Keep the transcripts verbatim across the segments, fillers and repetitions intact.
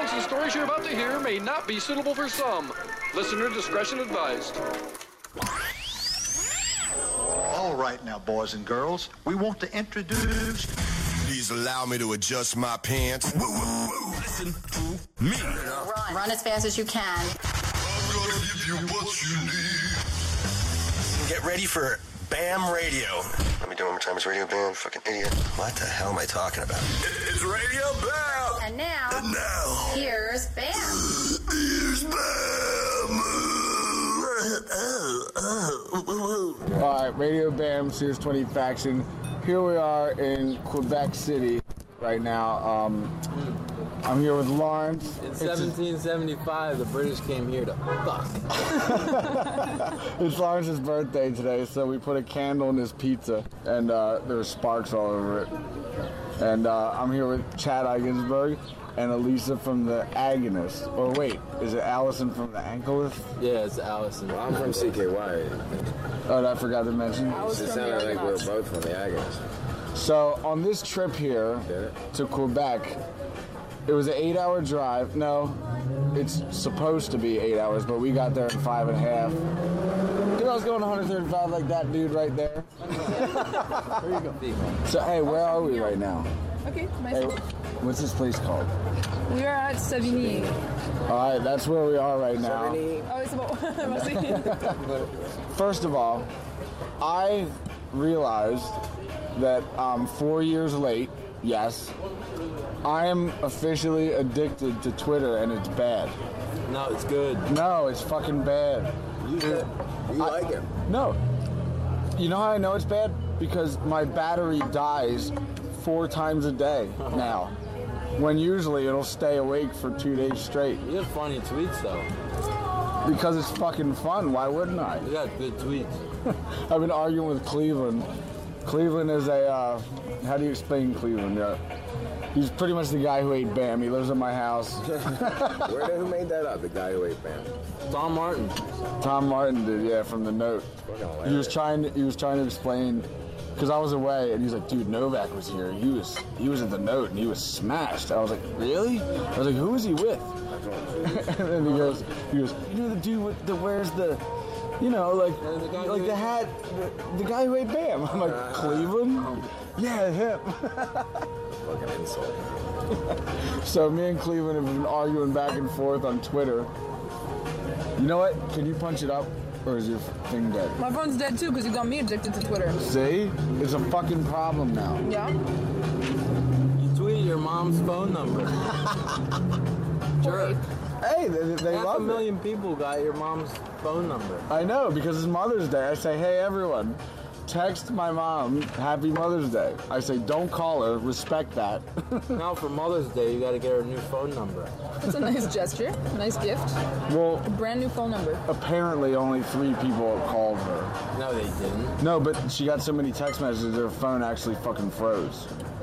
facts and stories you're about to hear may not be suitable for some. Listener discretion advised. All right now, boys and girls, we want to introduce... Please allow me to adjust my pants. Woo, woo, woo. Listen to me. Run. Run as fast as you can. I'm gonna give you what you need. Get ready for BAM Radio. Let me do it one more time. It's Radio BAM. Fucking idiot. What the hell am I talking about? It's Radio BAM. And now. And now. Here's BAM. Here's BAM. All right, Radio BAM, Series twenty Faction. Here we are in Quebec City right now. Um, I'm here with Lawrence. In seventeen seventy-five, the British came here to fuck. It's Lawrence's birthday today, so we put a candle in his pizza, and uh, there were sparks all over it. And uh, I'm here with Chad Eigensberg and Elisa from the Agonist. Or wait, is it Allison from the Ankleist? Yeah, it's Allison. Well, I'm from C K Y. Oh, I forgot to mention. It sounded like we were both from the Agonist. So on this trip here to Quebec, it was an eight-hour drive. No, it's supposed to be eight hours, but we got there in five and a half. Dude, I was going one thirty-five like that dude right there. There you go. So hey, where are we right now? Okay, my Hey, what's this place called? We are at Savigny. All right, that's where we are right now. Oh, it's about. First of all, I realized that I'm four years late. Yes, I am officially addicted to Twitter, and it's bad. No, it's good. No, it's fucking bad. You, you I, like it? No. You know how I know it's bad? Because my battery dies four times a day now. When usually it'll stay awake for two days straight. You have funny tweets, though. Because it's fucking fun. Why wouldn't I? You got good tweets. I've been arguing with Cleveland. Cleveland is a, uh, how do you explain Cleveland? Yeah. He's pretty much the guy who ate BAM. He lives in my house. Where did, who made that up? The guy who ate BAM? Tom Martin. Tom Martin did, yeah, from the Note. He was trying to, he was trying to explain, because I was away, and he was like, dude, Novak was here. He was he was at the Note, and he was smashed. I was like, really? I was like, who was he with? And then he goes, he goes, you know the dude with, that wears the, you know, like the guy like the hat, the, the guy who ate BAM. I'm like, uh, Cleveland? Yeah, him. Fucking insult. So me and Cleveland have been arguing back and forth on Twitter. You know what? Can you punch it up? Or is your thing dead? My phone's dead too because you got me addicted to Twitter. See? It's a fucking problem now. Yeah? You tweeted your mom's phone number. Jerk. Hey, they, they Half love a million it. people got your mom's phone number. I know, because it's Mother's Day. I say, hey, everyone, text my mom, Happy Mother's Day. I say, don't call her, respect that. Now for Mother's Day, you got to get her a new phone number. That's a nice gesture. Nice gift. Well, A brand new phone number. apparently only three people called her. No, they didn't. No, but she got so many text messages, her phone actually fucking froze.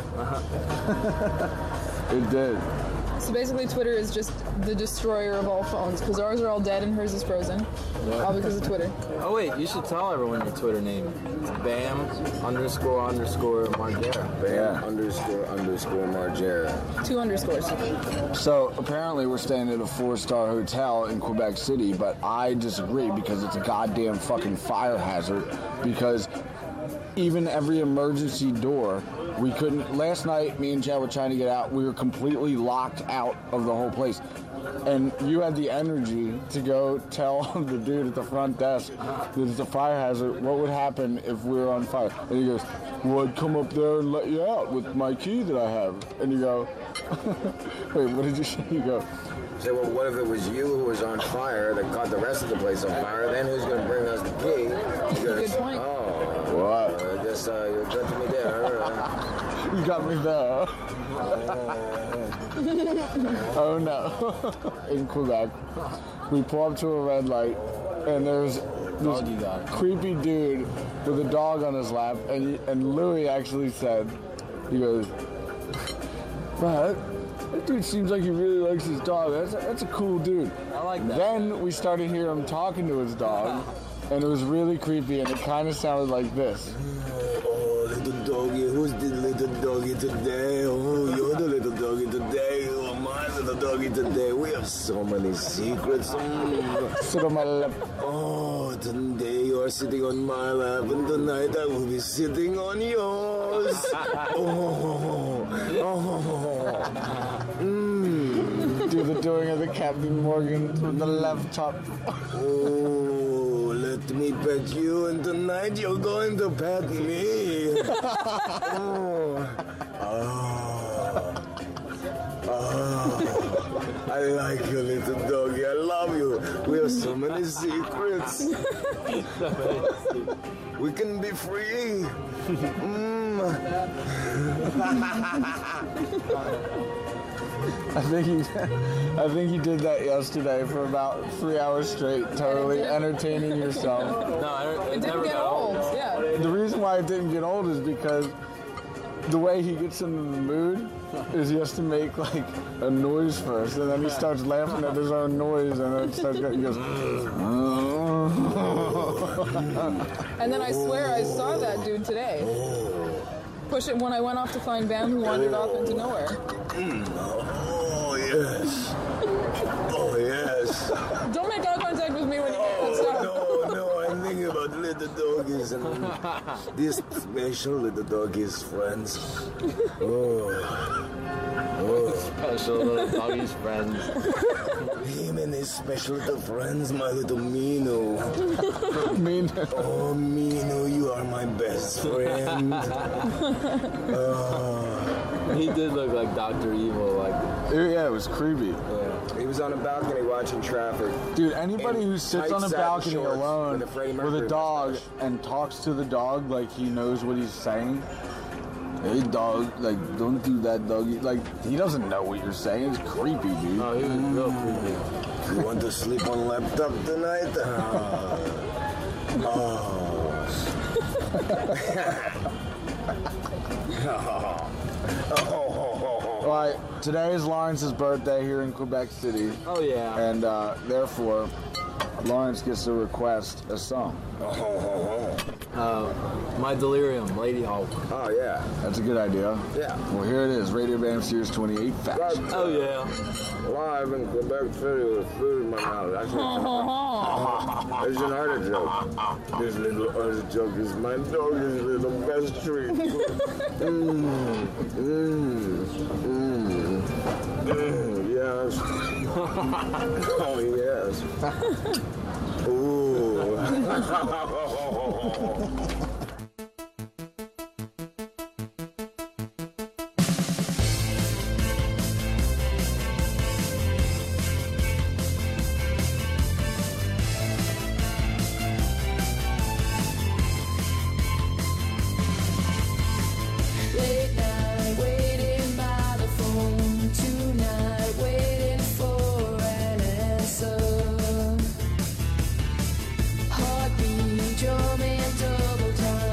It did. So basically, Twitter is just the destroyer of all phones because ours are all dead and hers is frozen. Yeah. All because of Twitter. Oh wait, you should tell everyone your Twitter name. It's BAM underscore underscore Margera. BAM Yeah. underscore underscore Margera. Two underscores. So apparently we're staying at a four-star hotel in Quebec City, but I disagree because it's a goddamn fucking fire hazard. Because even every emergency door, we couldn't. Last night, me and Chad were trying to get out. We were completely locked out of the whole place. And you had the energy to go tell the dude at the front desk that it's a fire hazard. What would happen if we were on fire? And he goes, well, I'd come up there and let you out with my key that I have. And you go, wait, what did you say? You go, Say, well, what if it was you who was on fire that caught the rest of the place on fire? Then who's going to bring us the key? He goes, Good point. oh, what? I guess uh, you're good to me there. You got me there. Oh no. In Quebec, we pull up to a red light, and there's this creepy dude with a dog on his lap, and he, and Louis actually said, he goes, but that dude seems like he really likes his dog. That's a, that's a cool dude. I like that. Then we started hearing him talking to his dog, and it was really creepy, and it kind of sounded like this. Oh, little doggy, who's the little doggy today? Oh, you're the little doggy today. Oh, my little little doggy, today we have so many secrets. Mm. Sit on my lap. Oh, today you are sitting on my lap, and tonight I will be sitting on yours. Oh, oh, mm. Do the doing of the Captain Morgan with the left top. Oh, let me pet you, and tonight you're going to pet me. Oh, oh, oh, I like you, little doggy. I love you. We have so many secrets. We can be free. Mm. I think he, I think he did that yesterday for about three hours straight, totally entertaining yourself. No, I don't, it, It didn't never get got old. old. Yeah. The reason why it didn't get old is because the way he gets into the mood is he has to make like a noise first, and then he starts laughing at his own noise, and then it starts going, he goes. And then I swear I saw that dude today. Push it when I went off to find Bam, who wandered off into nowhere. Mm. Oh, yes. Oh, yes. Don't make eye contact with me when you get that Oh, stuff. no, no, I'm thinking about little doggies and these special little doggies friends. Oh. Oh. Special little doggy's friends. Him and his special little friends, my little Mino. Mino. Oh, Mino, you are my best friend. Oh. He did look like Doctor Evil, like. Yeah, it was creepy. Yeah. He was on a balcony watching traffic. Dude, anybody In who sits tight on a satin balcony shorts alone with a Freddie with Mercury a dog mustache. and talks to the dog like he knows what he's saying. Hey dog, like don't do that, doggy. Like he doesn't know what you're saying. It's creepy, dude. Oh, he was real creepy. You want to sleep on laptop tonight? Oh. Oh. All right, today is Lawrence's birthday here in Quebec City, Oh, yeah. and uh, therefore Lawrence gets to request a song. Uh, My Delirium, Lady Hulk. Oh, yeah. That's a good idea. Yeah. Well, here it is, Radio Bam Series twenty-eight Facts. Oh, yeah. Live in Quebec City with food in my mouth. That's There's an artichoke. This little artichoke is my dog's little best treat. Mmm. Mmm. Mmm. Mmm. Yes. Oh, yes. Ooh. Late night, waiting by the phone. Tonight, waiting for an answer. Heartbeat, drumming double time.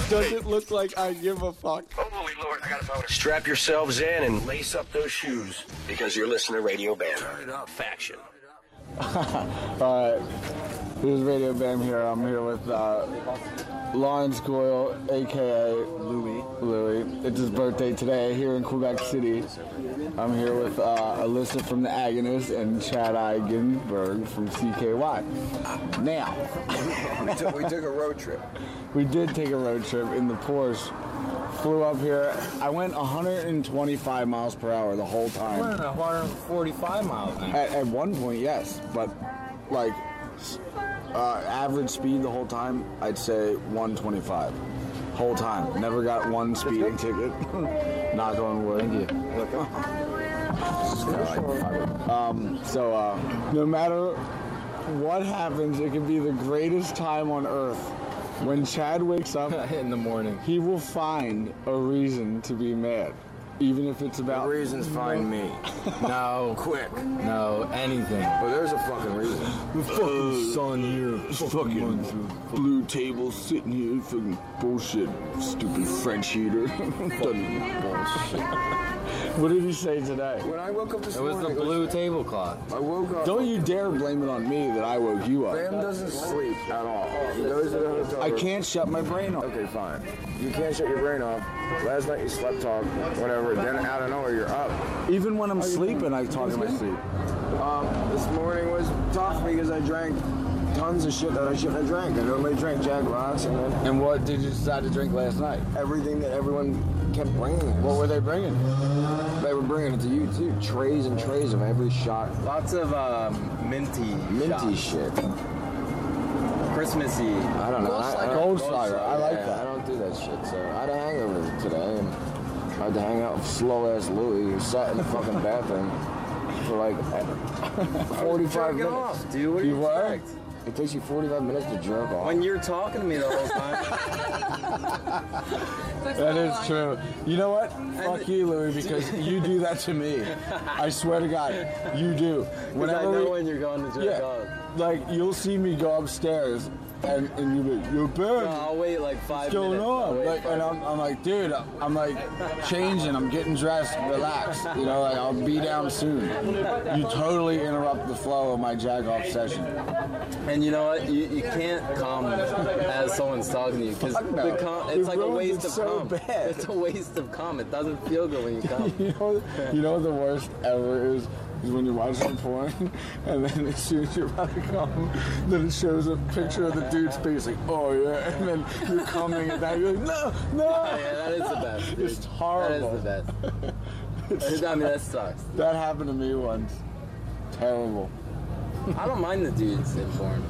doesn't look like I give a fuck. Holy Lord, I gotta phone. Strap yourselves in and lace up those shoes because you're listening to Radio Bam. Turn it up, faction. Alright, here's Radio Bam here. I'm here with uh, Lawrence Goyle, aka Louie. Louie. It's his birthday today here in Quebec City. I'm here with uh, Alyssa from The Agonist and Chad Eigenberg from C K Y. Now, we, took, we took a road trip. We did take a road trip in the Porsche. Flew up here. I went one hundred twenty-five miles per hour the whole time. one hundred forty-five miles an hour. At, at one point, yes, but like uh, average speed the whole time, I'd say one twenty-five. Whole time. Never got one speeding ticket. Knock on wood. Thank you. Um, so uh, no matter what happens, it can be the greatest time on earth. When Chad wakes up in the morning, he will find a reason to be mad, even if it's about. The reasons find me. No, quick. No, anything. Well, there's a fucking reason. The fucking sun here, fucking blue table sitting here, fucking bullshit, stupid French heater. Bullshit. What did he say today? When I woke up this it was morning, the blue tablecloth. I woke up. Don't you dare blame it on me that I woke you up. Bam doesn't sleep at all. He goes to the hotel I room. can't shut my brain off. Okay, fine. You can't shut your brain off. Last night you slept talk, whatever. Then out of nowhere you're up. Even when I'm sleeping, I talk in my sleep. Um, this morning was tough because I drank tons of shit that I shouldn't have drank. I normally drink Jack Rocks and then And what did you decide to drink last night? everything that everyone kept bringing us. What were they bringing? They were bringing it to you too. Trays and trays of every shot. Lots of um, minty, Minty shots. shit. Christmassy. I don't know. I, I don't, Goldschlager. I like yeah, that. I don't do that shit. So I had a hangover today and I had to hang out with slow ass Louie who sat in the fucking bathroom for like forty-five minutes. Off, dude. What do you, You were? expect? It takes you forty-five minutes to jerk off. When you're talking to me the whole time. That is true. You know what? Fuck you, Louie, because you do that to me. I swear to God, you do. Whenever I know we- when you're going to jerk yeah, off. like you'll see me go upstairs and, and you'll be like, you're No, bad. I'll wait like five What's going minutes. I'll on? wait Like, five and I'm, I'm like, dude, I'm like changing, I'm getting dressed, relax. You know, like I'll be down soon. You totally interrupt the flow of my jack off session. And you know what? You, you can't come as someone's talking to you because Fuck no. the com- It it's like a ruins waste it of so cum. bad. It's a waste of cum. It doesn't feel good when you come. You know, you know what the worst ever is? Is when you're watching porn, and then as soon as you're about to come, then it shows a picture of the dude's face, like, oh yeah, and then you're coming, and now you're like, no, no. Oh, yeah, that is the best. Dude. It's horrible. That is the best. I mean, that sucks. That happened to me once. Terrible. I don't mind the dudes in porn.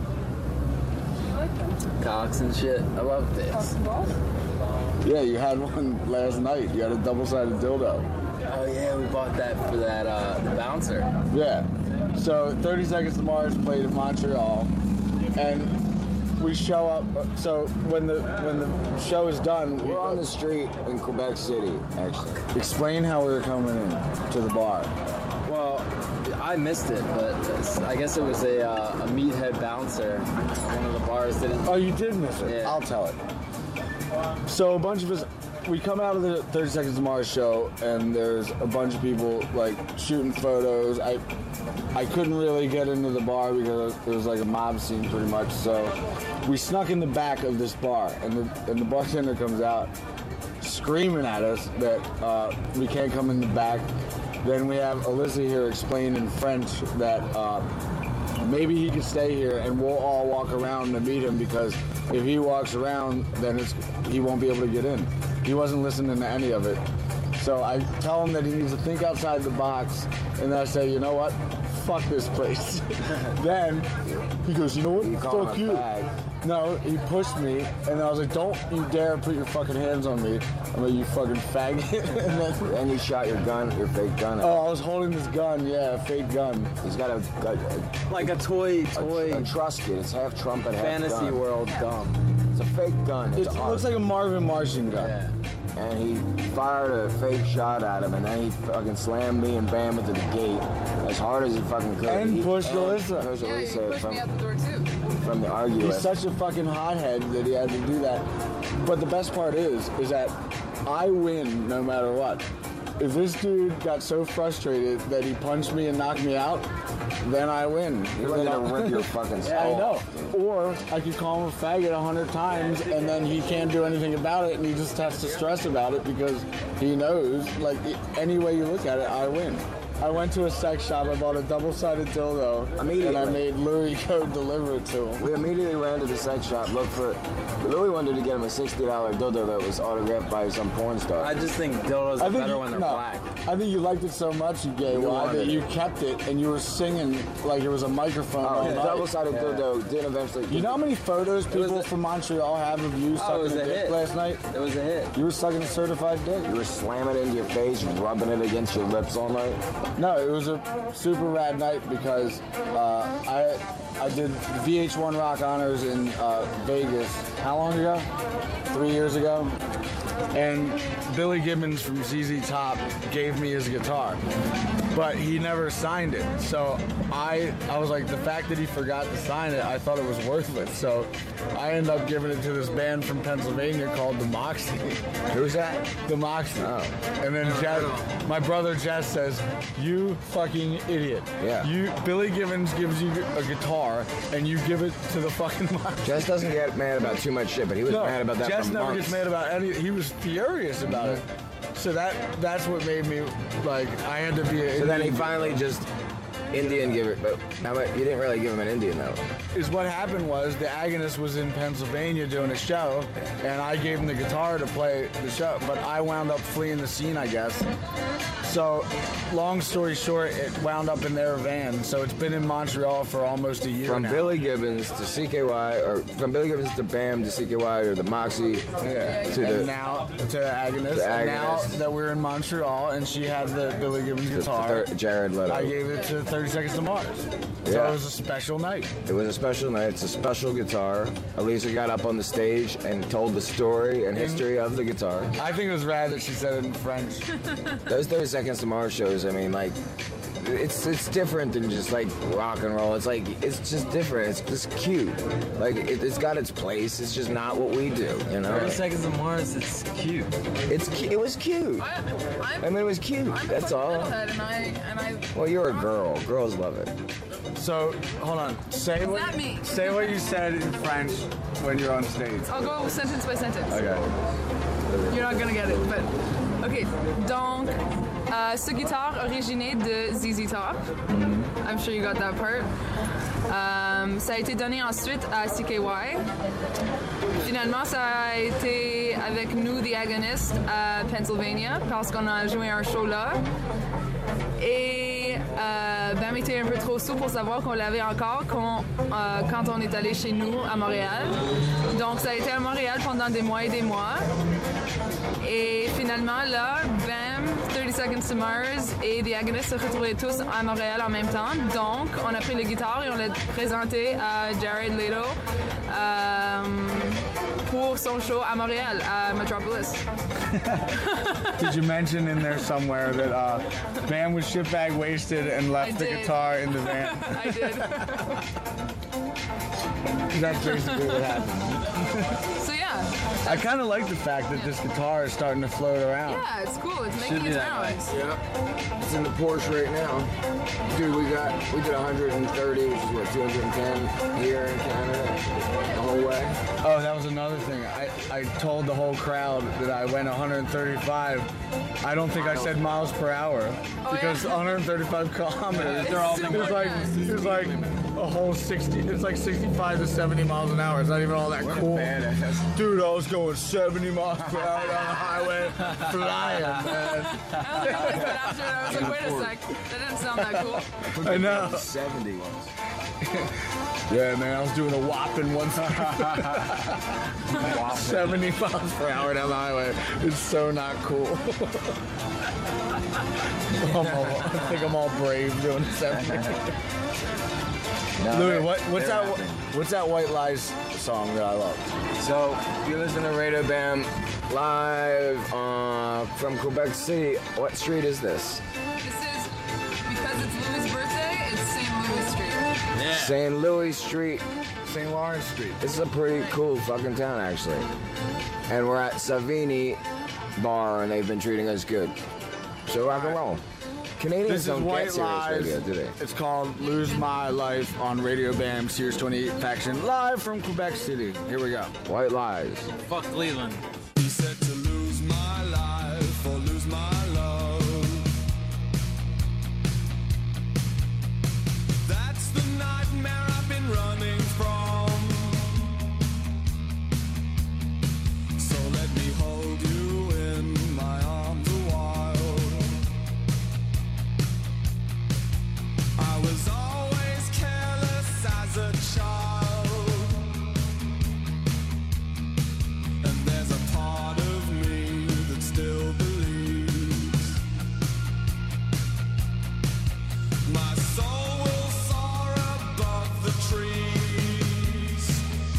Cocks and shit. I love this. Yeah, you had one last night. You had a double-sided dildo. Oh yeah, we bought that for that uh, the bouncer. Yeah. So thirty Seconds to Mars played in Montreal, and we show up. So when the when the show is done, We're on the street in Quebec City, actually. explain how we were coming in to the bar. Well, I missed it, but I guess it was a, uh, a meathead bouncer. One of the bars didn't. Oh, you did miss it. Yeah. I'll tell it. So a bunch of us, we come out of the thirty Seconds to Mars show, and there's a bunch of people like shooting photos. I I couldn't really get into the bar because it was like a mob scene pretty much. So we snuck in the back of this bar, and the and the bartender comes out screaming at us that uh, we can't come in the back. Then we have Alyssa here explain in French that uh, maybe he could stay here and we'll all walk around to meet him, because if he walks around, then it's, he won't be able to get in. He wasn't listening to any of it. So I tell him that he needs to think outside the box, and then I say, you know what? Fuck this place. Then he goes, you know what? You call Fuck him a you. fag. No, he pushed me, and I was like, don't you dare put your fucking hands on me. I'm like, you fucking faggot. And then, And you shot your gun, your fake gun. at oh, I was holding this gun, yeah, a fake gun. He's got a, a, Like a toy, a, toy a trust kit. It's half trumpet, half fantasy gun. world gum. It's a fake gun. It's It art. looks like a Marvin Martian gun. Yeah. And he fired a fake shot at him, and then he fucking slammed me and Bam into the gate as hard as he fucking could. And he, pushed and Alyssa. pushed Yeah, you Alyssa pushed from, me out the door too. from the argue He's with. such a fucking hothead that he had to do that. But the best part is, is that I win no matter what. If this dude got so frustrated that he punched me and knocked me out, then I win. You're ready to rip your fucking skull. Yeah, I know. Or I could call him a faggot a hundred times, and then he can't do anything about it, and he just has to stress about it because he knows, like, any way you look at it, I win. I went to a sex shop, I bought a double-sided dildo, and I made Louis go deliver it to him. We immediately ran to the sex shop, looked for... Louis wanted to get him a sixty dollar dildo that was autographed by some porn star. I just think dildos I are think better you- when they're no, black. I think you liked it so much, you gay You wad, wanted that you it. kept it, and you were singing like it was a microphone. all Oh, the night. double-sided Yeah. dildo did eventually... You know how many photos was people a- from Montreal have of you Oh, it sucking was a a dick hit. last night? It was a hit. You were sucking a certified dick. You were slamming it into your face, rubbing it against your lips all night. No, it was a super rad night because uh, I I did V H one Rock Honors in uh, Vegas. How long ago? Three years ago. And Billy Gibbons from Z Z Top gave me his guitar, but he never signed it. So I I was like, the fact that he forgot to sign it, I thought it was worthless. So I ended up giving it to this band from Pennsylvania called the Moxie. Who's that? The Moxie. Oh. And then Jess, my brother Jess says, "You fucking idiot! Yeah. You Billy Gibbons gives you a guitar and you give it to the fucking Moxie." Jess doesn't get mad about too much shit, but he was No, mad about that Jess for never months. gets mad about any. He was furious about it. So that that's what made me like I had to be. A So then he Indian. finally just Indian give it, but how about, you didn't really give him an Indian though. Is what happened was the Agonist was in Pennsylvania doing a show, and I gave him the guitar to play the show, but I wound up fleeing the scene, I guess. So, long story short, it wound up in their van. So it's been in Montreal for almost a year From now. Billy Gibbons to C K Y, or from Billy Gibbons to BAM to C K Y, or the Moxie Yeah. to and the now to Agonist. the And now Agonist. that we're in Montreal and she had the Billy Gibbons to guitar, thir- Jared Leto. I gave it to thirty Seconds to Mars. So Yeah. it was a special night. It was a special night. It's a special guitar. Elisa got up on the stage and told the story and history of the guitar. I think it was rad that she said it in French. Those thirty Seconds to Mars shows, I mean, like, it's it's different than just like rock and roll. It's like it's just different. It's just cute. Like it, it's got its place. It's just not what we do, you know. thirty Seconds of Mars, it's cute. It's cu- it was cute. I, I'm, I mean, it was cute. I'm That's a all. metalhead, and I and I. Well, you're a girl. Girls love it. So hold on. Say what Not me. say what you said in French when you're on stage. I'll go sentence by sentence. Okay. You're not gonna get it, but ok. Donc, euh, ce guitare originé de Z Z Top. I'm sure you got that part. Euh, ça a été donné ensuite à C K Y. Finalement, ça a été avec nous, The Agonist, à Pennsylvania, parce qu'on a joué un show là. Et euh, Bam était un peu trop sous pour savoir qu'on l'avait encore quand, euh, quand on est allé chez nous à Montréal. Donc ça a été à Montréal pendant des mois et des mois. Et finalement là, Bam, thirty Seconds to Mars et The Agonist se retrouvaient tous à Montréal en même temps. Donc on a pris le guitare et on l'a présenté à Jared Leto euh, pour son show à Montréal, à Metropolis. Did you mention in there somewhere that uh, Bam was shitbag wasted and left I the did. guitar in the van? I did. That's basically what happened. So yeah. I kind of like the fact that this guitar is starting to float around. Yeah, it's cool. It's making Should be its that rounds. Yeah. It's in the Porsche right now. Dude, we got we did one hundred thirty, which is what, two hundred ten here in Canada the whole way. Oh, that was another thing. I, I told the whole crowd that I went one hundred thirty-five. I don't think I said miles per hour because yeah? one hundred thirty-five kilometers. They're all It's like it's like a whole sixty. It's like sixty-five to seventy miles an hour. It's not even all that cool. Dude, I was going seventy miles per hour down the highway, flying, man. I realized that after I was like, wait a sec, that didn't sound that cool. I know. seventy ones. Yeah, man, I was doing a whopping one seventy miles per hour down the highway. It's so not cool. I'm all, I think I'm all brave doing seventy. No, Louis, they're- what, what's they're that? happy. What's that White Lies song that I love? So, you listen to Radio Bam live uh, from Quebec City. What street is this? This is, because it's Louis' birthday, it's Saint Louis Street. Saint Louis Street, Saint Lawrence Street. This is a pretty cool fucking town, actually. And we're at Savini Bar, and they've been treating us good. So rock and roll. Canadians This is don't White get serious Lies. radio, do they? It's called Lose My Life on Radio Bam, Sears twenty-eight Faction, live from Quebec City. Here we go. White Lies. Fuck Cleveland. He said to lose my life or lose my love. That's the nightmare I've been running from. So let me hold you in my arms a while. I was always careless as a child. And there's a part of me that still believes my soul will soar above the trees.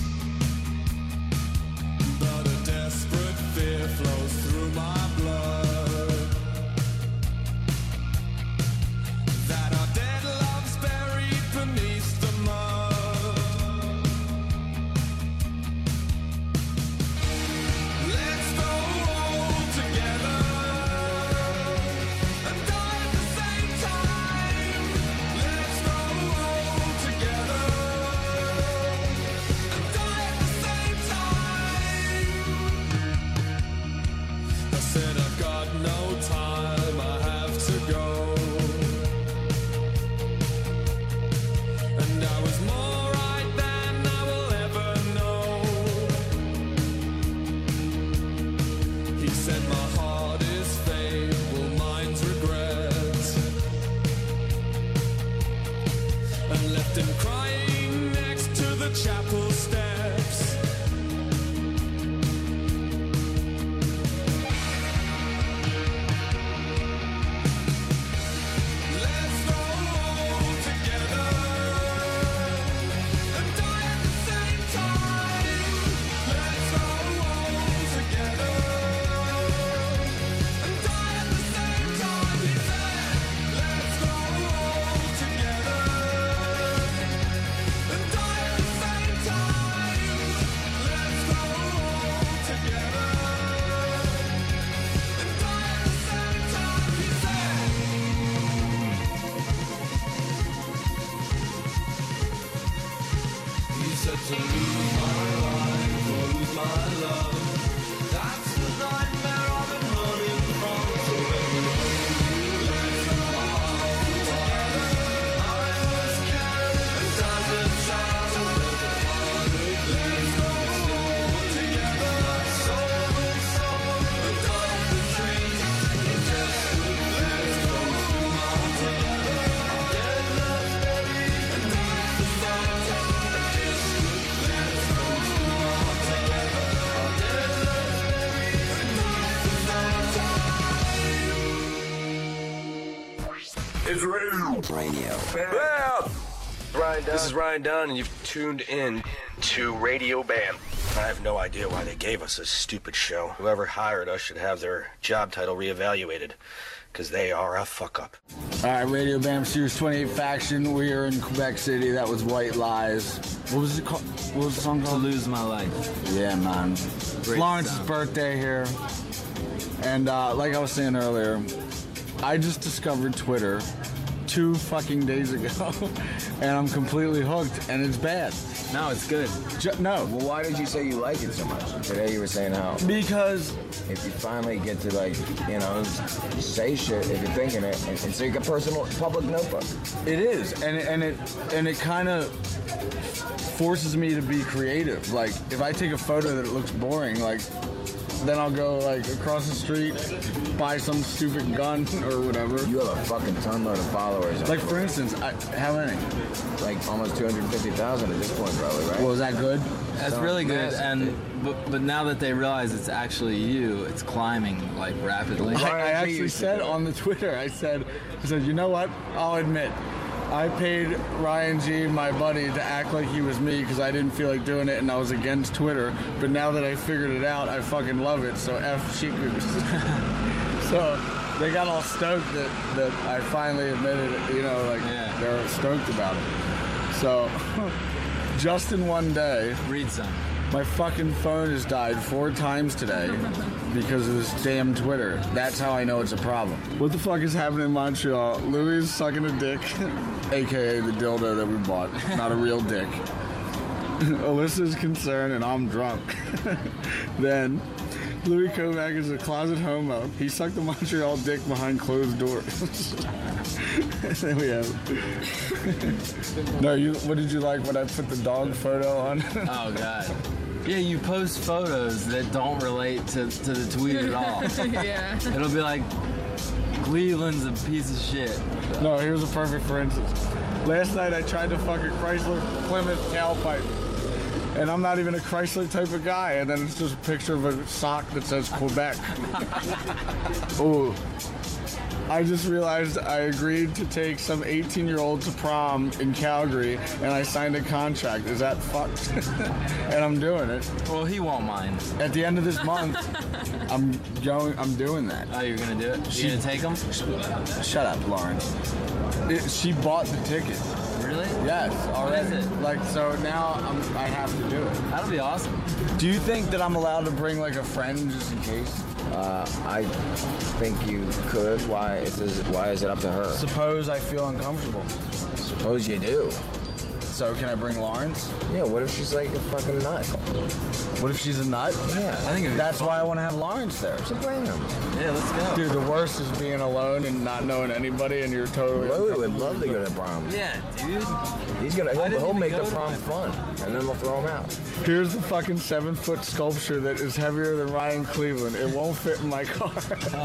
But a desperate fear flows through my blood that our dead love's buried beneath the mud. Let's go all together and die at the same time. Let's go all together and die at the same time. I said I've got no time, I have to go. And I was more right than I will ever know. He said my heart is fable, mine's regret, and left him crying next to the chapel steps. Let's go all together and die at the same time. Let's go all together and die at the same time. He said, let's go all together and die at the same time. Let's go all together and die at the same time. He said. He said to lose my life or lose my love. That's the nightmare I've been running from. So let me hold you in my arms. I was careless as a child. Let's go all together. Soul to soul, and die the trees. Let's go all together. Dead love's buried and die the same time. It's radio. Radio. Bam! Ryan Dunn. This is Ryan Dunn, and you've tuned in to Radio Bam. I have no idea why they gave us this stupid show. Whoever hired us should have their job title reevaluated, because they are a fuck up. All right, Radio Bam, Sears twenty-eight Faction. We are in Quebec City. That was White Lies. What was it called? What was the song called? To Lose My Life. Yeah, man. It's Great Lawrence's sound. birthday here. And uh, like I was saying earlier, I just discovered Twitter two fucking days ago, and I'm completely hooked, and it's bad. No, it's good. Ju- no. Well, why did you say you like it so much? Today you were saying how Because if you finally get to, like, you know, say shit if you're thinking it, and, and so you got personal public notebook. it is, and it, and it and it kind of forces me to be creative. Like, if I take a photo that looks boring, like, then I'll go like across the street, buy some stupid gun or whatever. You have a fucking ton load of followers. Like, for instance, I, how many? Like almost two hundred fifty thousand at this point, probably, right? Well, is that good? That's So really good, massive, and dude. but, but now that they realize it's actually you, it's climbing like rapidly. I, I Ryan G actually used to said do it. on the Twitter, I said, I said, you know what? I'll admit, I paid Ryan G, my buddy, to act like he was me because I didn't feel like doing it and I was against Twitter. But now that I figured it out, I fucking love it. So F Sheet Goose. So they got all stoked that, that I finally admitted it, you know, like Yeah. they're stoked about it. So just in one day. Read some. My fucking phone has died four times today because of this damn Twitter. That's how I know it's a problem. What the fuck is happening in Montreal? Louis is sucking a dick, aka the dildo that we bought. Not a real dick. Alyssa's concerned and I'm drunk. Then, Louis Kovac is a closet homo. He sucked the Montreal dick behind closed doors. There we have it. No, you. What did you like when I put the dog photo on? Oh, God. Yeah, you post photos that don't relate to, to the tweet at all. Yeah. It'll be like, Cleveland's a piece of shit. No, here's a perfect for instance. Last night I tried to fuck a Chrysler Plymouth tailpipe. And I'm not even a Chrysler type of guy. And then it's just a picture of a sock that says Quebec. Ooh. I just realized I agreed to take some eighteen-year-old to prom in Calgary, and I signed a contract. Is that fucked? And I'm doing it. Well, he won't mind. At the end of this month, I'm going. I'm doing that. Oh, you're gonna do it? She- You gonna take him? Shut up, Lauren. It, she bought the ticket. Really? Yes, already. What is it? Like, so now I'm, I have to do it. That'll be awesome. Do you think that I'm allowed to bring like a friend just in case? Uh, I think you could. Why is this, why is it up to her? Suppose I feel uncomfortable. Suppose you do. So can I bring Lawrence? Yeah, what if she's like a fucking nut? What if she's a nut? Yeah. I think it'd be That's fun. why I want to have Lawrence there. So bring him. Yeah, let's go. Dude, the worst is being alone and not knowing anybody, and you're totally. Louis would love to go to prom. Yeah, dude. He's gonna. I He'll, didn't he'll even make go the to prom mine. fun, and then we'll throw him out. Here's the fucking seven foot sculpture that is heavier than Ryan Cleveland. It won't fit in my car.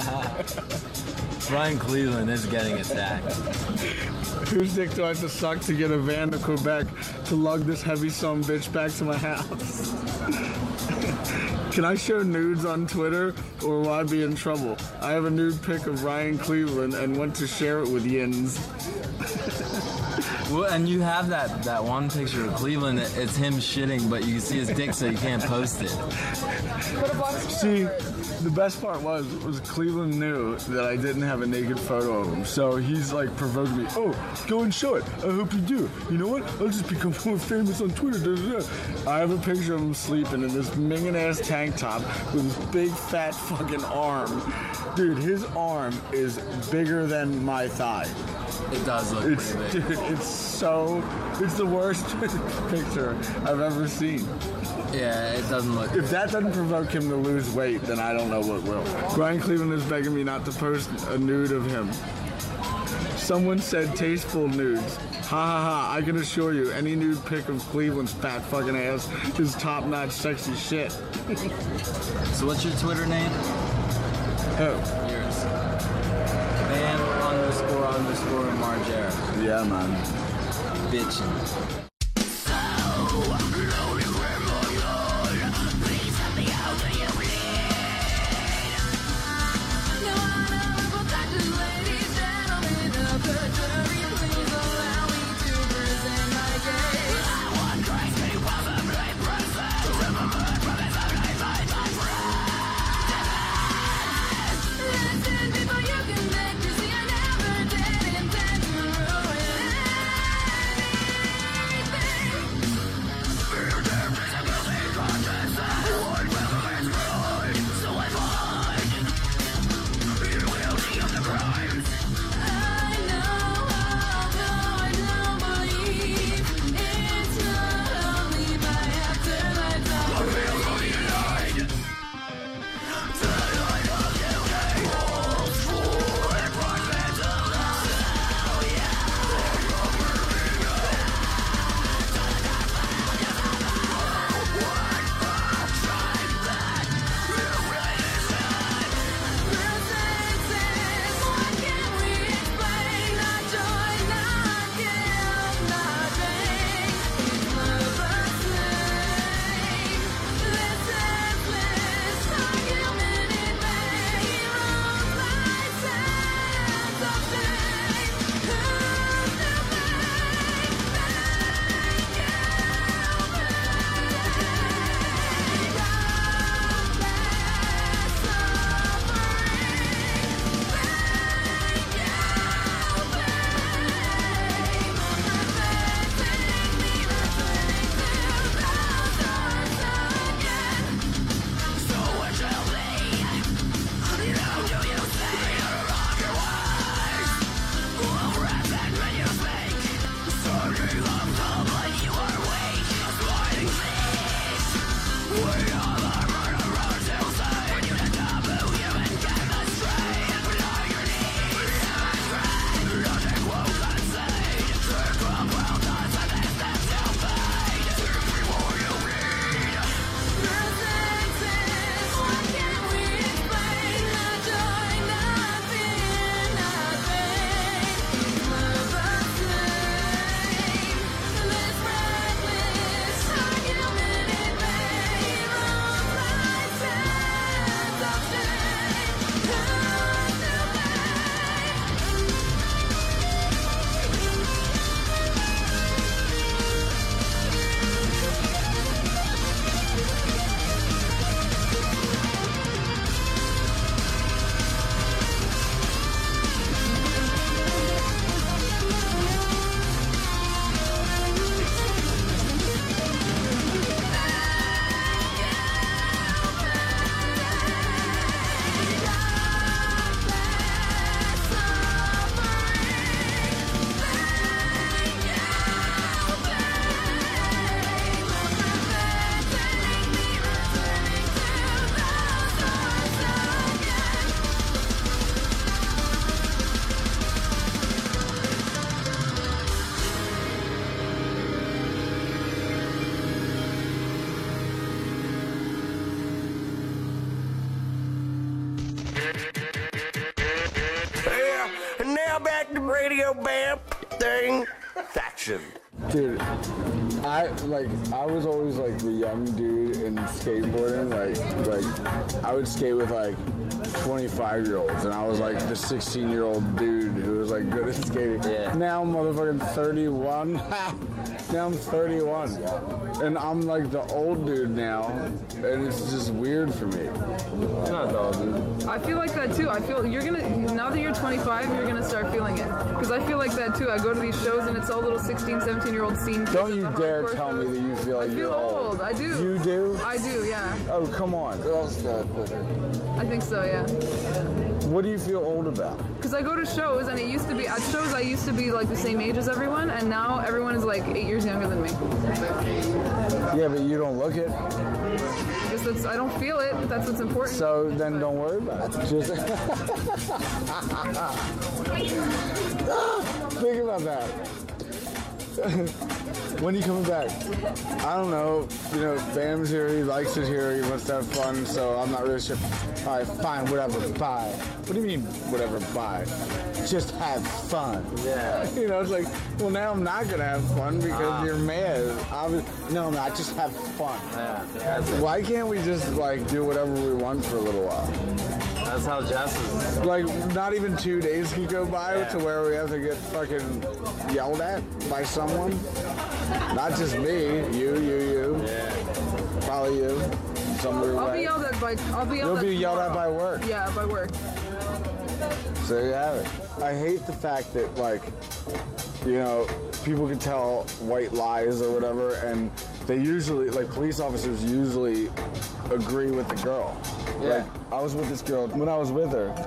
Ryan Cleveland is getting attacked. Whose dick do I have to suck to get a van to Quebec to lug this heavy son of a bitch back to my house? Can I show nudes on Twitter or will I be in trouble? I have a nude pic of Ryan Cleveland and want to share it with Yins. Well, and you have that, that one picture of Cleveland. that It's him shitting, but you can see his dick, so you can't post it. See, the best part was was Cleveland knew that I didn't have a naked photo of him, so he's like provoked me. Oh, go and show it. I hope you do. You know what? I'll just become more famous on Twitter. Da, da, da. I have a picture of him sleeping in this minging ass tank top with this big fat fucking arm. Dude, his arm is bigger than my thigh. It does look It's pretty big. dude, it's so it's the worst picture I've ever seen. Yeah, it doesn't look. If that doesn't provoke him to lose weight, then I don't know what will. Ryan Cleveland is begging me not to post a nude of him. Someone said tasteful nudes. Ha ha ha, I can assure you, any nude pic of Cleveland's fat fucking ass is top-notch sexy shit. So what's your Twitter name? Oh, Yours. Bam underscore underscore Margera. yeah, man. Bitchin'. Radio Bam thing. Faction. Dude, I like I was always like the young dude in skateboarding. Like like I would skate with like twenty-five year olds, and I was like the sixteen year old dude who was like good at skating. Yeah. Now I'm motherfucking thirty-one. Now I'm thirty-one, and I'm like the old dude now, and it's just weird for me. It's not the old dude. I feel like that too. I feel you're gonna now that you're twenty-five, you're gonna start feeling it. Because I feel like that too. I go to these shows and it's all little sixteen, seventeen year old scene. Don't you dare tell me that you feel like I feel you're old. I do. You do? I do. Yeah. Oh come on, girls got quicker. I think so. Yeah. What do you feel old about? Because I go to shows and it used to be at shows I used to be like the same age as everyone, and now everyone is like eight years younger than me. Yeah, but you don't look it. I guess that's I don't feel it. But that's what's important. So then don't worry about it. Just think about that. When are you coming back? I don't know. You know, Bam's here. He likes it here. He wants to have fun. So I'm not really sure. All right, fine. Whatever. Bye. What do you mean, whatever? Bye. Just have fun. Yeah. You know, it's like, well, now I'm not gonna have fun because Ah. you're mad. I'm, no, I'm not. Just have fun. Yeah. That's it. Why can't we just like do whatever we want for a little while? That's how Jess is. Like, not even two days could go by Yeah. to where we have to get fucking yelled at by someone. Not just me, you, you, you. Yeah. Probably you. Somewhere I'll away. be yelled at by. I'll be yelled You'll at be yelled at by tomorrow. work. Yeah, by work. So there you have it. I hate the fact that, like, you know, people can tell white lies or whatever, and they usually, like, police officers usually agree with the girl. Yeah. Like, I was with this girl, when I was with her,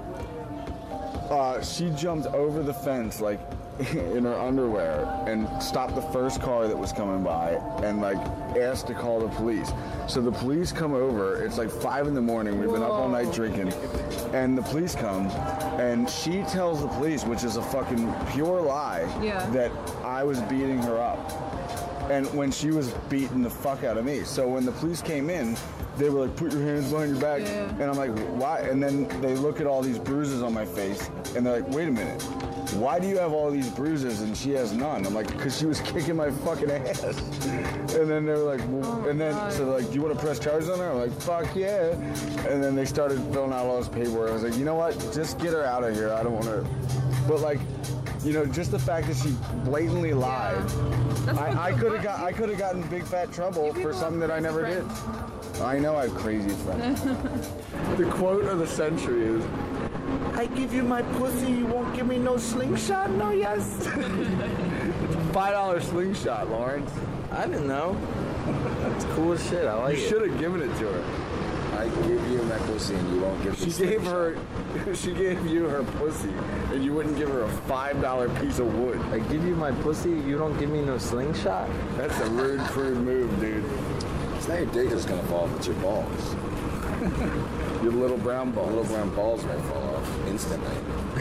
uh, she jumped over the fence, like, in her underwear, and stopped the first car that was coming by, and, like, asked to call the police. So the police come over, it's like five in the morning, we've been up all night drinking, and the police come, and she tells the police, which is a fucking pure lie, Yeah. that I was beating her up. And when she was beating the fuck out of me. So when the police came in, they were like, put your hands behind your back. Yeah. And I'm like, why? And then they look at all these bruises on my face, and they're like, wait a minute. Why do you have all these bruises and she has none? I'm like, because she was kicking my fucking ass. And then they were like, well, Oh and then, so they're like, do you want to press charges on her? I'm like, fuck yeah. And then they started filling out all this paperwork. I was like, you know what? Just get her out of here. I don't want to. But like, you know, just the fact that she blatantly lied. That's I, I what- could have got, I could have gotten big fat trouble You for people something that I have never crazy did. I know I have crazy friends. The quote of the century is, I give you my pussy, you won't give me no slingshot? No, yes. Five dollar slingshot, Lawrence. I didn't know. It's cool as shit. I like You it. should have given it to her. I give you my pussy and you won't give me She gave her, she gave you her pussy, and you wouldn't give her a five dollar piece of wood. I give you my pussy, you don't give me no slingshot? That's a rude, crude move, dude. It's not your dick that's gonna fall off, it's your balls. Your little brown balls. Little brown balls might fall off instantly.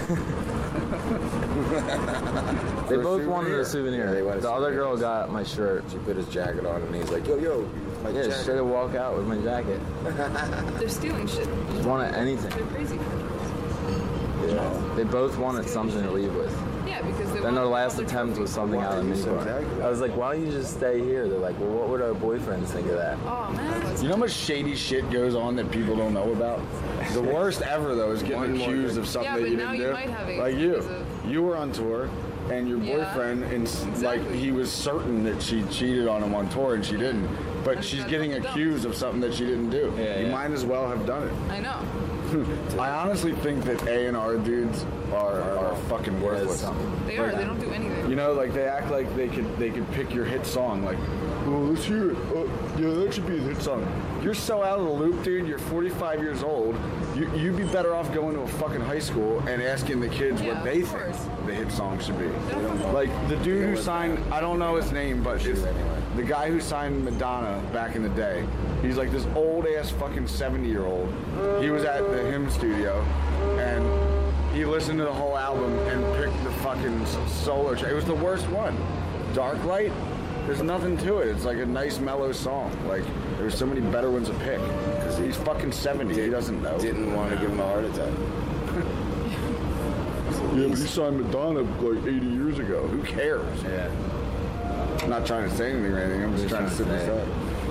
They For a both wanted a souvenir. souvenir. Yeah, they wanted the other souvenirs. girl got my shirt. She put his jacket on and he's like, yo, yo, my Yeah, jacket. straight to walk out with my jacket. They're stealing shit. Just wanted anything. They're crazy. Yeah. They both wanted something to leave with. Yeah, because they Then want their last other attempt was something Why out of are the you so minibar. jagged? I was like, why don't you just stay here? They're like, well, what would our boyfriends think of that? Oh man. You know how much shady shit goes on that people don't know about? The worst ever, though, is getting One more accused thing. of something Yeah, that but you now didn't you do. might have it Like you. because of- You were on tour, and your Yeah, boyfriend, and s like, exactly. he was certain that she cheated on him on tour, and she didn't. But That's- she's that's getting fucked up. accused of something that she didn't do. Yeah, you yeah. might as well have done it. I know. I honestly think that A and R dudes are, are fucking worthless. They are. They don't do anything. You know, like they act like they could they could pick your hit song. Like, oh, let's hear it. Oh, yeah, that should be the hit song. You're so out of the loop, dude. You're forty-five years old. You, you'd be better off going to a fucking high school and asking the kids Yeah, what they of think course. the hit song should be. don't- Like the dude who signed, I don't know his name, but it's anyway. the guy who signed Madonna back in the day. He's like this old ass fucking seventy year old. He was at the Hymn Studio and he listened to the whole album and picked the fucking s- solo track. It was the worst one. Dark Light. There's nothing to it. It's like a nice mellow song. Like there's so many better ones to pick. Cause he's fucking seventy. He doesn't know. Didn't want to give him a heart attack. Yeah, but he signed Madonna like eighty years ago. Who cares? Yeah. I'm not trying to say anything or anything. I'm just Just trying to sit trying this to up.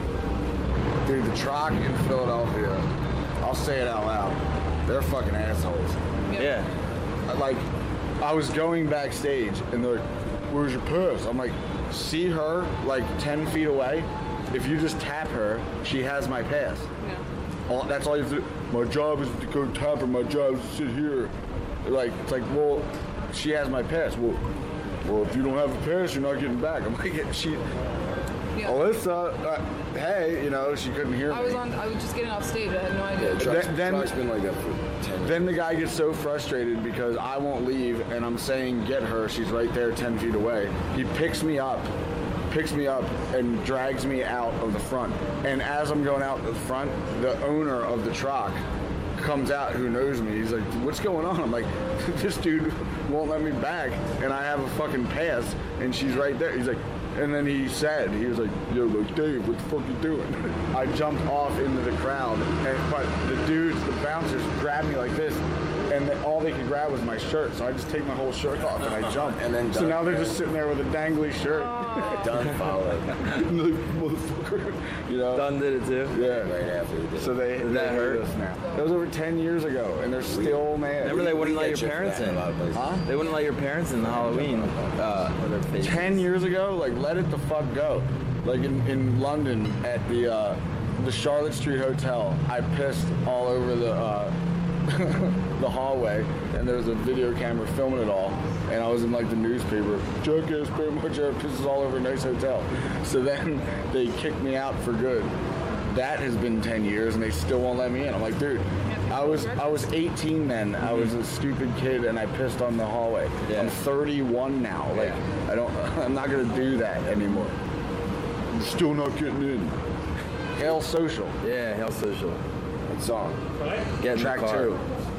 Dude, the Troc in Philadelphia, I'll say it out loud. They're fucking assholes. Yeah. I- Like, I was going backstage and they're like, where's your purse? I'm like, see her like ten feet away? If you just tap her, she has my pass. Yeah. All, that's all you have to do. My job is to go tap her. My job is to sit here. Like, it's like, well, she has my pass. Well, well, if you don't have a pass, you're not getting back. I'm like, she, Yeah. Alyssa, uh, hey, you know, she couldn't hear I me. was on. I was just getting off stage. I had no idea. Yeah, Truck's, Then- then- Truck's been like that for ten years. Then the guy gets so frustrated because I won't leave and I'm saying get her, she's right there ten feet away. He picks me up, picks me up and drags me out of the front. And as I'm going out the front, the owner of the Troc comes out who knows me. He's like, what's going on? I'm like, this dude won't let me back and I have a fucking pass and she's right there. He's like, and then he said, he was like, yo, like, Dave, what the fuck you doing? I jumped off into the crowd, and, but the dudes, the bouncers, grabbed me like this, and the, all they could grab was my shirt, so I just take my whole shirt off and I jump. And then so dunk. now they're just sitting there with a dangly shirt. Done followed. And they're like, motherfucker, you know? Dunn did it too. Yeah. Right after he did. So they, Did they that hate hurt? us now. That was over ten years ago, and they're still mad. Remember they wouldn't we let get your shit for parents that in in. a lot of places. Huh? They wouldn't let your parents in the Halloween. Uh, with their faces. ten years ago, like let it the fuck go. Like in, in London at the uh, the Charlotte Street Hotel, I pissed all over the uh, the hallway, and there was a video camera filming it all, and I was in like the newspaper. Jackass Bam Margera pisses all over a nice hotel. So then they kicked me out for good. That has been ten years, and they still won't let me in. I'm like, dude, I was I was eighteen then. I was a stupid kid, and I pissed on the hallway. Yeah. I'm thirty-one now. Like, I don't. I'm not gonna do that anymore. I'm still not getting in. Hail Social. Yeah, Hell Social. What song? Get in Track the car. two.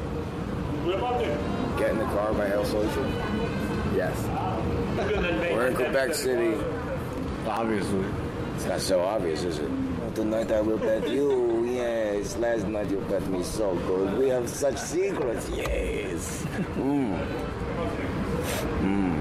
Get in the car by Hell Social. Yes. We're in Quebec City. Obviously. It's not so obvious, is it? The night I will pet you, yes. Last night you pet me so good. We have such secrets, yes. Mm. Mm.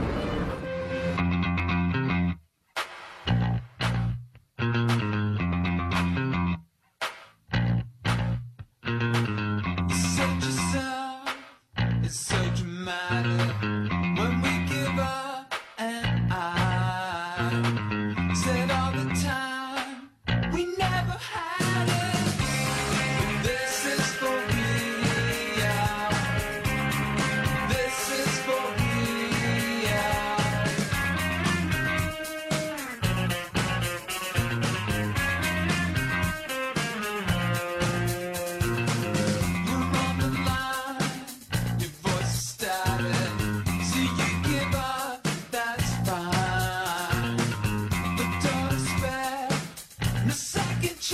You said yourself, it's so dramatic when we give up, and I said all the time we never had it. But this is for real. This is for You're on the line, your voice is static. So you give up, that's fine. But don't expect no second chance.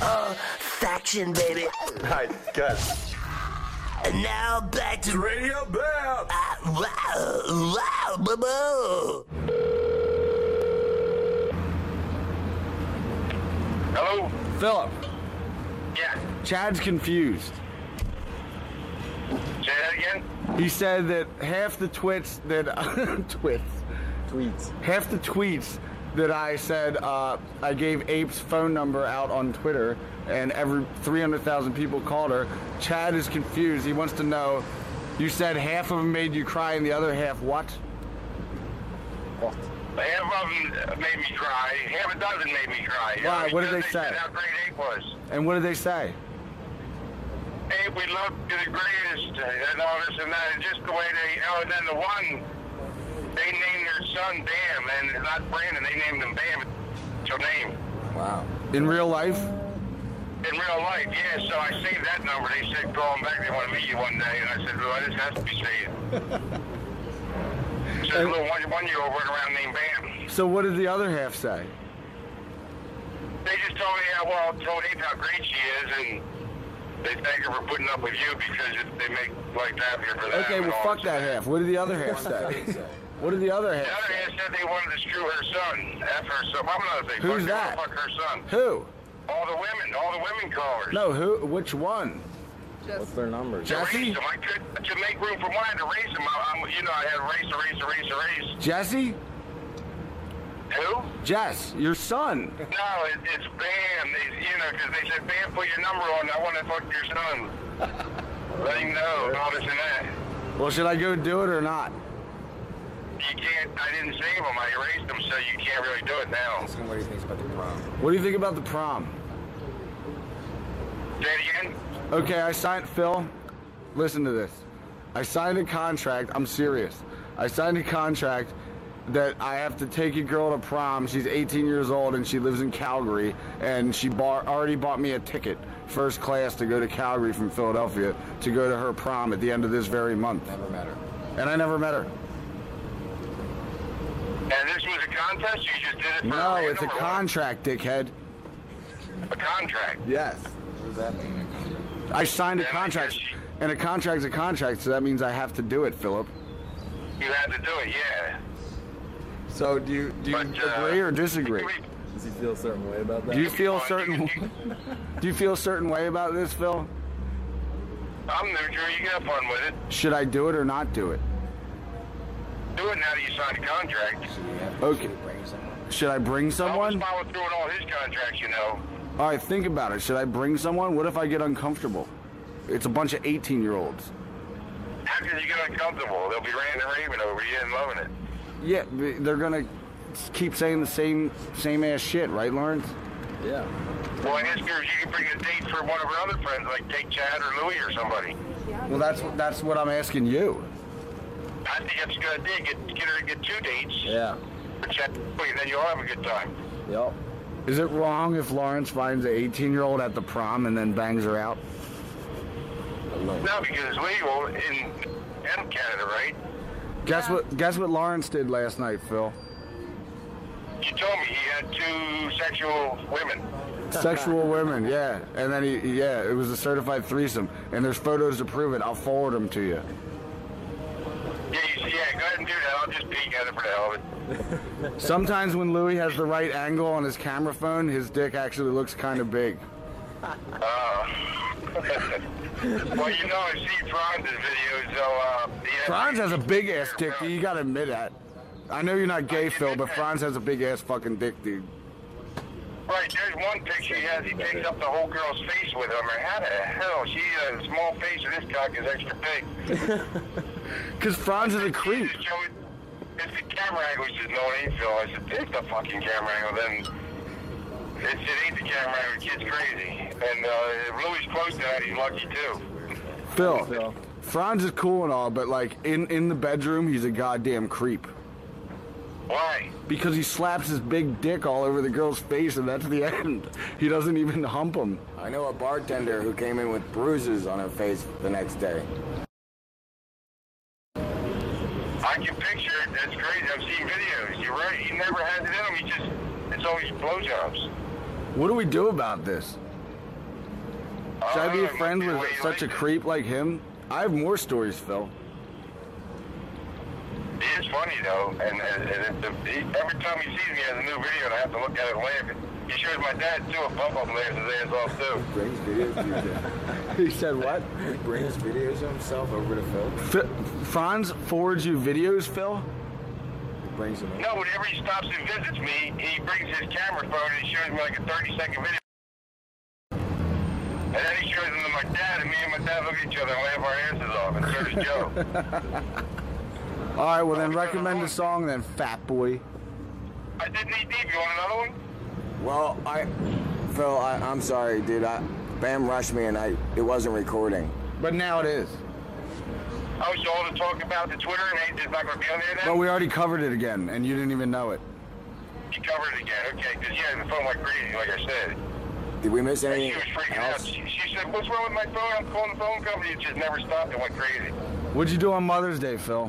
Uh, faction, baby. Alright, good. And now back to Radio Bam. Ah, wow, wow, boo boo. Hello? Philip. Yeah. Chad's confused. Say that again? He said that half the twits that twits Tweets. half the tweets that I said uh, I gave Ape's phone number out on Twitter, and every three hundred thousand people called her. Chad is confused. He wants to know. You said half of them made you cry, and the other half what? What? Half of them made me cry. Half a dozen made me cry. Why? What did they Because say? said how great Ape was. And what did they say? Ape, we love you the greatest, and all this and that. And just the way they, oh, and then the one, they named their son Bam, and not Brandon. They named him Bam. It's your name. Wow. In real life? In real life, yeah. So I saved that number. They said, call them back. They want to meet you one day. And I said, well, this has to be saved. So a little one, one-year-old running around named Bam. So what did the other half say? They just told me, yeah, well, told Ape how great she is, and they thank her for putting up with you because it, they make life happier for them. Okay, and well, all fuck this. that half. What did the other half say? What did the other The half other say? half said they wanted to screw her son. F her son. I'm another thing. Who's fuck, that? Fuck her son. Who? All the women. All the women callers. No, who? Which one? What's their number? To Jesse? race them. I could, to make room for one, I had to race them. I, I'm, you know, I had to race, a race, a race, a race. Jesse? Who? Jess, your son. No, it, it's Bam. They, you know, because they said, Bam, put your number on. I want to fuck your son. Let him know. And all this and that. Well, should I go do it or not? You can't. I didn't save them. I erased them, so you can't really do it now. What do you think about the prom? What do you think about the prom? Say it again. Okay, I signed, Phil, listen to this. I signed a contract, I'm serious. I signed a contract that I have to take a girl to prom. She's eighteen years old and she lives in Calgary, and she bought, already bought me a ticket, first class, to go to Calgary from Philadelphia to go to her prom at the end of this very month. Never met her. And I never met her. And this was a contest? You just did it for No, random it's a or what? contract, dickhead. A contract? Yes. What does that mean? I signed a Then I contract, guess you- and a contract's a contract, so that means I have to do it, Philip. You had to do it, yeah. So do you do you But, uh, agree or disagree? Does he feel a certain way about that? Do you feel a fine. certain You can- Do you feel a certain way about this, Phil? I'm neutral. You can have fun with it. Should I do it or not do it? Do it now that you signed a contract. Okay. Should I bring I was someone? following through on all his contracts, you know. All right, think about it. Should I bring someone? What if I get uncomfortable? It's a bunch of eighteen-year-olds. How can you get uncomfortable? They'll be ranting and raving over you and loving it. Yeah, b- they're gonna keep saying the same same ass shit, right, Lawrence? Yeah. Well, I asked her if you could bring a date for one of her other friends, like take Chad or Louie or somebody. Well, that's that's what I'm asking you. I think that's a good idea. Get, get her to get two dates Yeah. for Chad and Louie, then you'll have a good time. Yep. Is it wrong if Lawrence finds an eighteen-year-old at the prom and then bangs her out? No, because it's legal in, in Canada, right? Guess what? Guess what Lawrence did last night, Phil? You told me he had two sexual women. Sexual women, yeah. And then he, yeah, it was a certified threesome. And there's photos to prove it. I'll forward them to you. Yeah, you, yeah, go ahead and do that. I'll just peek at it for the hell of it. Sometimes when Louis has the right angle on his camera phone, his dick actually looks kind of big. Uh, well, you know, I see Franz's videos, so, uh... yeah. Franz has a big ass dick, dude. You gotta admit that. I know you're not gay, Phil, but Franz has a big ass fucking dick, dude. Right, there's one picture he has, he takes up the whole girl's face with him. Or how the hell? She has a small face and this cock is extra big. Because Franz is a creep. It's the camera angle. He says, no, it ain't Phil. I said, it's the fucking camera angle. Then it's, it ain't the camera angle. The kid's crazy. And uh, if Louis close to that, he's lucky too. Phil, Franz is cool and all, but like in, in the bedroom, he's a goddamn creep. Why? Because he slaps his big dick all over the girl's face, and that's the end. He doesn't even hump them. I know a bartender who came in with bruises on her face the next day. I can picture it. That's crazy. I've seen videos. You're right. He never has it in him. He just, it's always blowjobs. What do we do about this? Should I be Oh, friends maybe with the way you such a like it. creep like him? I have more stories, Phil. He is funny though, and, and, and the, he, every time he sees me, he has a new video, and I have to look at it and laugh. He shows my dad too. A bump up laughs his ass off too. Brings videos to you. He said what? He brings videos of himself over to Phil. F- Franz forwards you videos, Phil? He brings them. No, whenever he stops and visits me, he brings his camera phone and he shows me like a thirty second video. And then he shows them to my dad, and me and my dad look at each other and laugh our asses off, and so does Joe. All right, well then recommend a song then, fat boy. I did Knee Deep. You want another one? Well, I, Phil, I, I'm sorry, dude. I, Bam rushed me and I, it wasn't recording. But now it is. Oh, so all the talk about the Twitter and it's not going to be on there then? But we already covered it again, and you didn't even know it. You covered it again, okay, because yeah, the phone like crazy, like I said. Did we miss And anything she was freaking out. else? She, she said, what's wrong with my phone? I'm calling the phone company. It just never stopped. It went crazy. What'd you do on Mother's Day, Phil?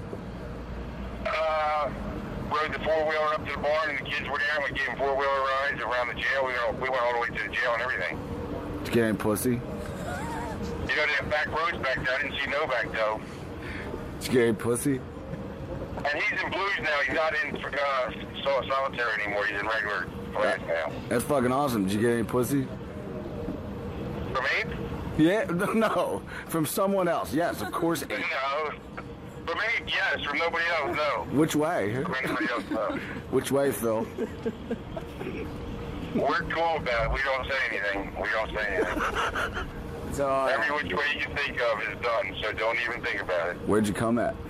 Uh, rode the four-wheeler up to the barn, and the kids were there, and we gave them four-wheeler rides around the jail. We went, we went all the way to the jail and everything. Did you get any pussy? You know, they have back roads back there. I didn't see Novak, though. Did you get any pussy? And he's in blues now. He's not in uh, sol- solitary anymore. He's in regular class now. That's fucking awesome. Did you get any pussy? From Abe? Yeah, no, from someone else. Yes, of course. No. From Abe, yes. From nobody else, no. Which way? From anybody else, no. Which way, Phil? We're cool about it. We don't say anything. We don't say anything. So, uh, Every which way you can think of is done, so don't even think about it. Where'd you come at?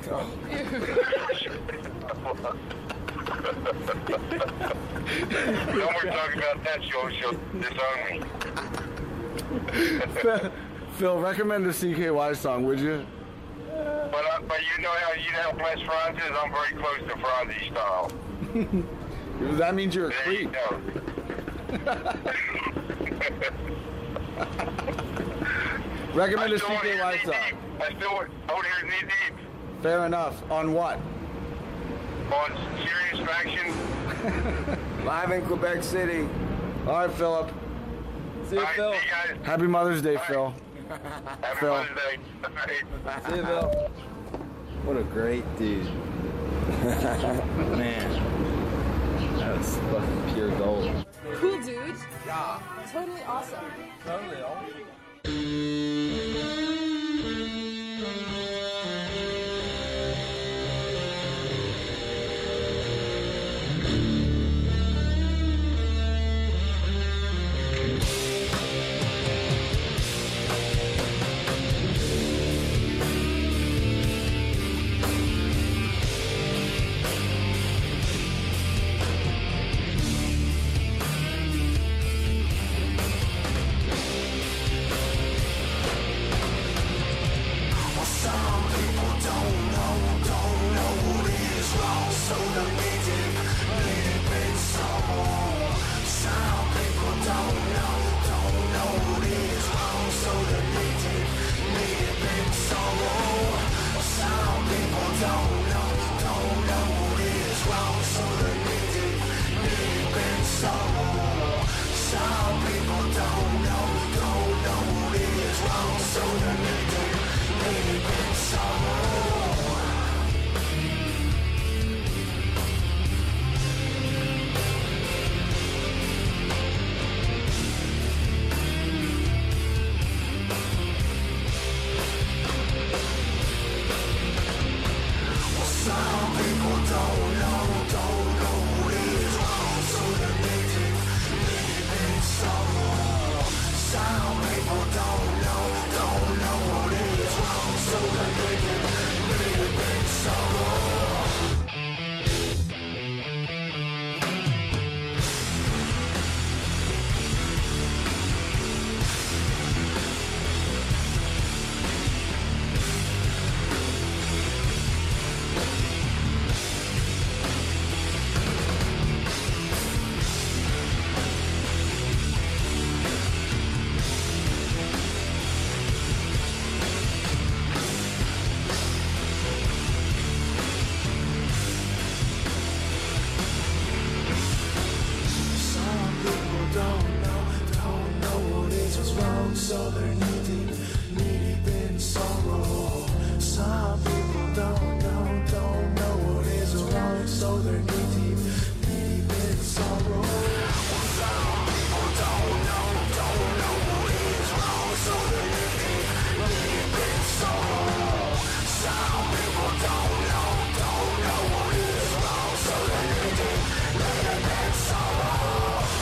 No more talking about that. She'll, she'll disown me. Phil, recommend a C K Y song, would you? But uh, but you know how you know how blessed Franz is. I'm very close to Franzi style. That means you're a There you creep. go. Recommend I a still C want to K hear Y Knee song. Deep. I still want I want to hear Knee Deep. Fair enough. On what? On Serious Faction. live in Quebec City. All right, Philip. See you, All right, Phil. see you guys. Happy Mother's Day, Phil. Happy Phil. Mother's Day. All right. See you, Phil. What a great dude. Man. That was fucking pure gold. Cool dude. Yeah. Totally awesome. Totally awesome. so they're knee deep, knee deep in sorrow. Some people don't know, don't know what is wrong, so they're knee deep, knee deep in sorrow. Some people don't know, don't know what is wrong, so they're knee deep, knee deep in sorrow. Some people don't know, don't know what is wrong, so they're knee deep, knee deep in sorrow.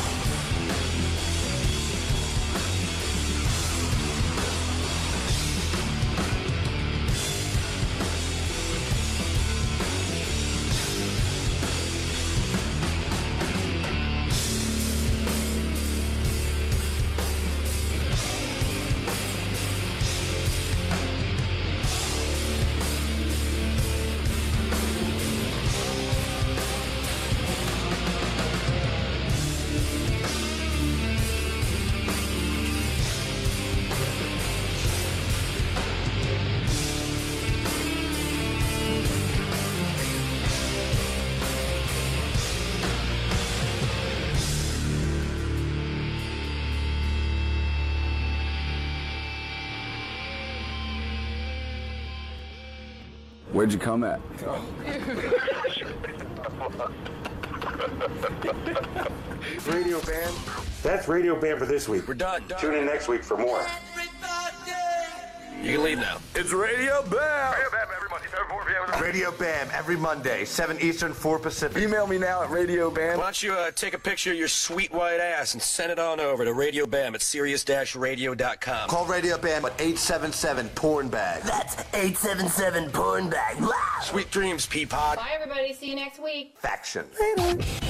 Where'd you come at? Radio Bam. That's Radio Bam for this week. We're done. done. Tune in next week for more. You can leave now. It's Radio Bam. Radio Bam every Monday, seven, four p.m. Radio Bam every Monday, seven Eastern, four Pacific. Email me now at Radio Bam. Why don't you uh, take a picture of your sweet white ass and send it on over to Radio Bam at Sirius radio dot com. Call Radio Bam at eight seven seven porn bag. That's eight seven seven porn bag. Sweet dreams, Peapod. Bye, everybody. See you next week. Faction. Later.